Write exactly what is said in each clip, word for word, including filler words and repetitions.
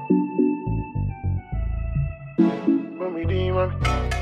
Mommy demon.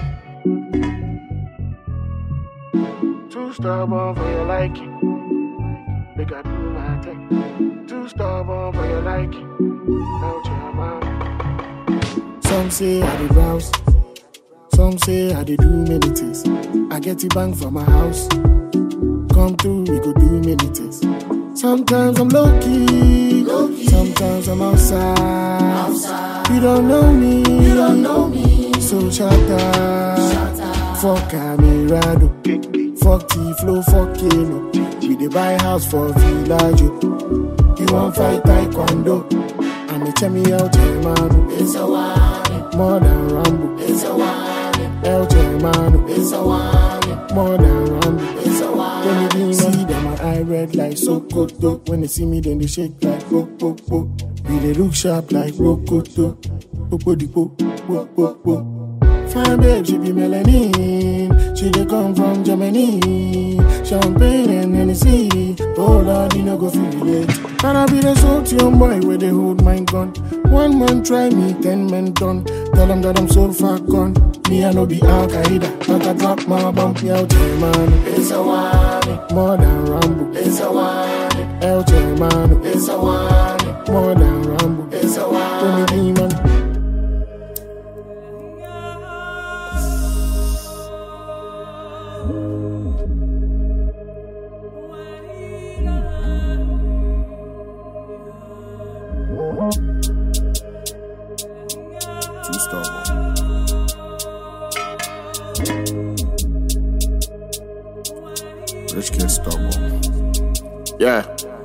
Too stubborn for your liking. Make I do my thing. Too stubborn for your liking. Out your mouth. Some say I did browse. Some say I did do many things. I get it bang from my house. Come through, we go do many things. Sometimes I'm low-key, low-key. Sometimes I'm outside. outside. You don't know me, you don't know me. So shut up, fuck Amirado. Fuck T-Flow, fuck Kano. We dey buy house for village. You want fight taekwondo? I'm a chemi El Germano. It's a one. More than Rambo. It's a one. El Germano. It's a one. More than Rambo. It's a one. When you didn't see them, my eye red like Sokoto. When they see me, then they shake like Popo. We they look sharp like Rokoto. Popo di po, po po po. Fine babe, she be melanin. She dey come from Germany. Champagne and Hennessy. Oh Lord, you no go feel late. And I be the salt young boy where they hold my gun. One man try me, ten men done. Tell them that I'm so far gone. Me I no be Al Qaeda, but I drop my bomb. El Germano, it's a one. More than Rambo, it's a one. El Germano, it's a one. More than Rambo, it's a one. Tony Demon. Too stubborn. Rich kid stubborn. Yeah.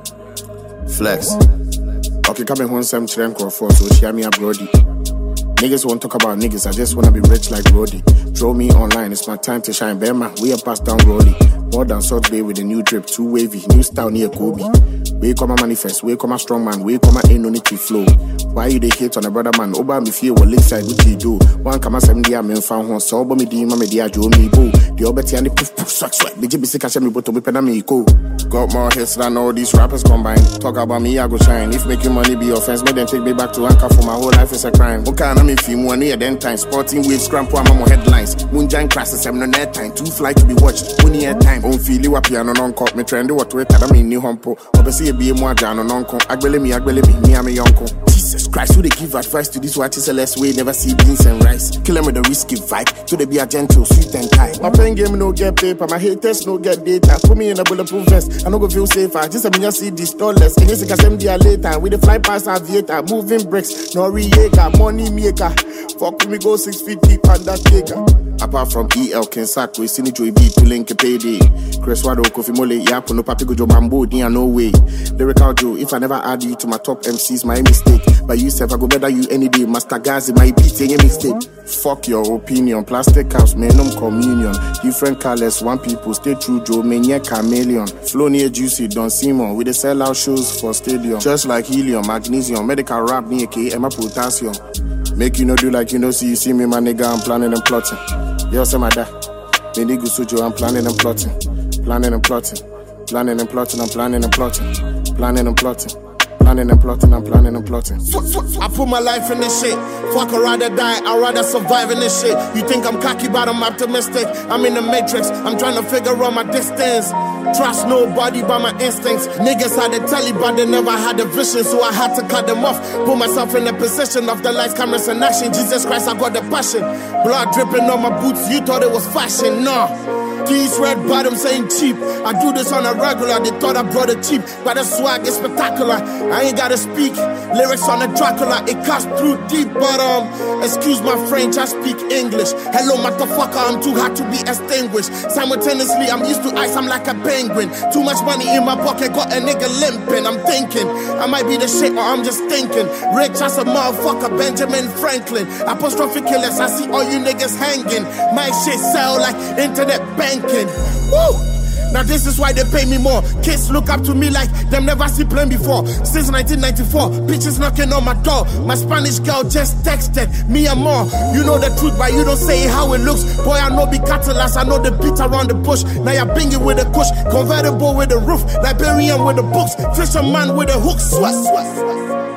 Flex. Okay, coming home some children call for so share me a Brody. Niggas won't talk about niggas, I just wanna be rich like Brody. Throw me online, it's my time to shine. Bema, we are passed down Rolly. More than Salt Bay with a new drip, too wavy, new style near Kobe. We come a manifest, we come a strong man, we come a ain't no need to flow. Why you they hate on a brother man? Oba me fear what lakeside what you do. One come a seventy a man found one, so oba me di ma me di a jo me boo. The obeti and the poof poof swag swag. B J B C catch me but to me pen me go. Got more hits than all these rappers combined. Talk about me, I go shine. If making money be offense, make them take me back to anchor for my whole life is a crime. Okay, I'm in film one year then time. Sporting waves, scramble, I'm on headlines. Moonshine crashes, I'm no net time. Too fly to be watched. One year time. On feel you up piano non cop. Me trend what wait, I mean new humpo. Obviously a be more jano non con. Agbele me, agbele me, me, I'm a yonko. Jesus Christ, who they give advice to this what is a less way, never see beans and rice. Kill them with a risky vibe. To they be a gentle, sweet and kind. My pen game no get paper, my haters no get data. Put me in a bulletproof vest, I no go feel safer. Just a me see this dollars. And yes, I can dia later. We the fly past aviator, moving bricks, no Noriega, money maker. Fuck with me go six feet deep undertaker. Apart from E L Kensak, we see Joy B to link a payday. Chris Wado, Kofi Mole, Yapo, no Papi Gojo Mambo, Dia no way. Lyrical Joe, if I never add you to my top M Cs, my mistake. But you said I go better you any day. Master Gazi, my beat, any mistake. Fuck your opinion. Plastic house, menum communion. Different colors, one people stay true, Joe, mania chameleon. Flow near juicy, Don Simon. We the sell out shows for stadium. Just like helium, magnesium, medical rap near K, Emma potassium. Make you no do like you know, see you see me, my nigga, I'm planning and plotting. Yo, say my dad. Me nigga Sujo, I'm planning and plotting. Planning and plotting. Planning and plotting, I'm planning and plotting. Planning and plotting. Planning and plotting, I'm planning and plotting. I put my life in this shit. Fuck, I'd rather die, I'd rather survive in this shit. You think I'm cocky, but I'm optimistic. I'm in the matrix, I'm trying to figure out my distance. Trust nobody by my instincts. Niggas had the telly, but they never had the vision, so I had to cut them off. Put myself in the position of the lights, cameras, and action. Jesus Christ, I got the passion. Blood dripping on my boots, you thought it was fashion, nah. These red bottoms ain't cheap. I do this on a regular, they thought I brought it cheap. But the swag is spectacular, I ain't gotta speak. Lyrics on a Dracula, it cuts through deep. But um, excuse my French, I speak English. Hello motherfucker, I'm too hot to be extinguished. Simultaneously, I'm used to ice, I'm like a penguin. Too much money in my pocket, got a nigga limping. I'm thinking, I might be the shit or I'm just thinking. Rich as a motherfucker, Benjamin Franklin. Apostrophe killers, I see all you niggas hanging. My shit sell like internet banking. Woo! Now this is why they pay me more. Kids look up to me like them never see plane before. Since nineteen ninety-four, bitches knocking on my door. My Spanish girl just texted me and more. You know the truth, but you don't say how it looks. Boy, I know be catalyst, I know the beat around the bush. Now you're binging with a kush, convertible with a roof, Liberian with the books, fisherman with a hook, swat, swat, swat.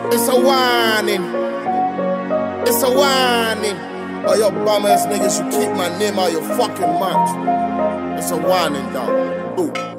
It's a warning. It's a warning. Oh, your bum ass niggas, you keep my name out your fucking mouth. It's a warning, dog. Ooh.